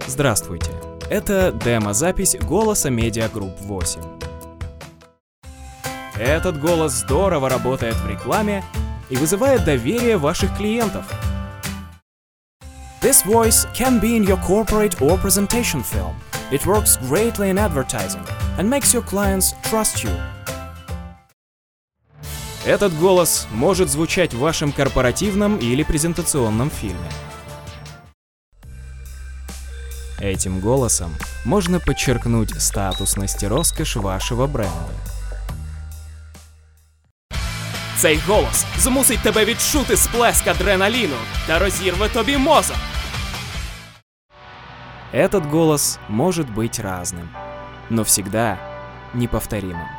Здравствуйте! Это демо-запись голоса Media Group 8. Этот голос здорово работает в рекламе и вызывает доверие ваших клиентов. This voice can be in your corporate or presentation film. It works greatly in advertising and makes your clients trust you. Этот голос может звучать в вашем корпоративном или презентационном фильме. Этим голосом можно подчеркнуть статусность і розкіш вашого бренду. Цей голос змусить тебе відчути сплеск адреналіну та розірве тобі мозок. Этот голос может быть разным, но всегда неповторимым.